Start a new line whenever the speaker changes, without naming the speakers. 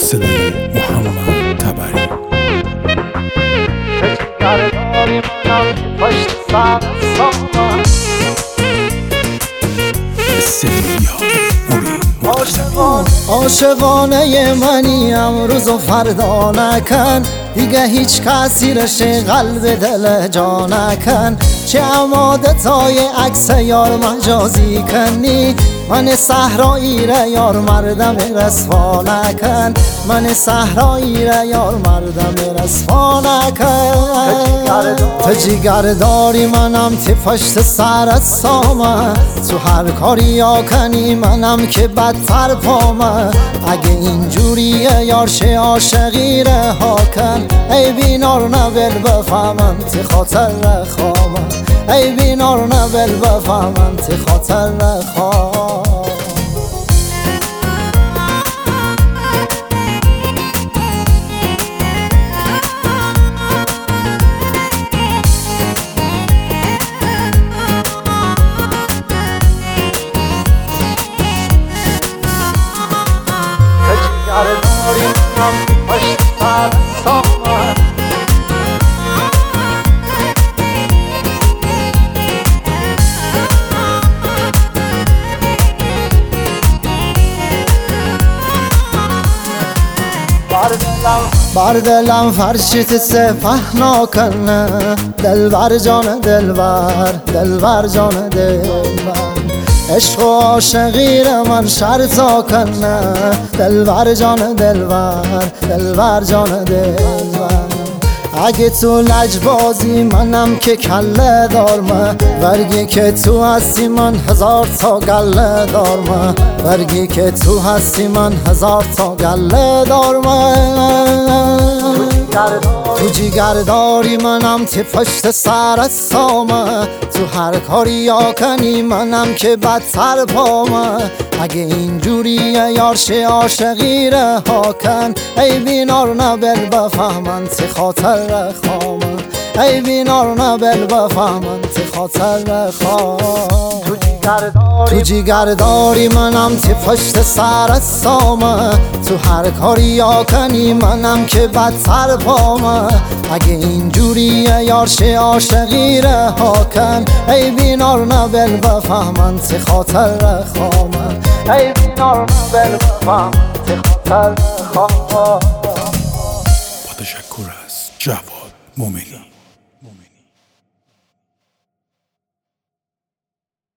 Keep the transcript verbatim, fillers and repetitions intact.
صدای محمد تبری.
عاشقانه منی امروز و فردا نکن، دیگه هیچ کسی رش قلب دل جا نکن. چه اماده تای عکس یار مجازی کنی، من صحرایی را یار مردم رسوا نکن. من صحرایی را یار مردم رسوا نکن. تو جیگر داری منم تی پشت سرت سامه، تو هر کاری یا کنی منم که بدتر پامه. اگه اینجوریه یار شه عاشقی رها کن، ای بینار نبل بفهمم تی خاطر رخوامه. ای بینار نبل بفهمم تی خاطر رخوامه. بر دلم فرشت سپه ناکنه، دلبر جان دلبر، دلبر جان دلبر. عشق و عاشقی را من شرطا کنه، دلبر جان دلبر، دلبر جان دلبر. اگه تو لجبازی منم که کله دارمه، برگی که تو هستی من هزار تا گله دارمه. برگی که تو هستی من هزار تا گله دارمه. تو جیگر داری منم تی پشت سرت سامه، تو هر کاری یا کنی منم که بدتر پامه. اگه اینجوریه یار شه عاشقی رها کن، ای بینار نبل بفهمن تی خاطر رخوامه. ای بینار نبل بفهمن تی خاطر رخوامه. تو جیگر داری منم تی پشت سرت سامه، تو هر کاری یا کنی منم که بدتر پامه. اگه اینجوریه یار شه عاشقی رها کن، ای بینار نبل بفهمن تی خاطر رخوامه. ای بینار نبل بفهمن تی خاطر رخوامه.
با تشکر از جواد مومنی.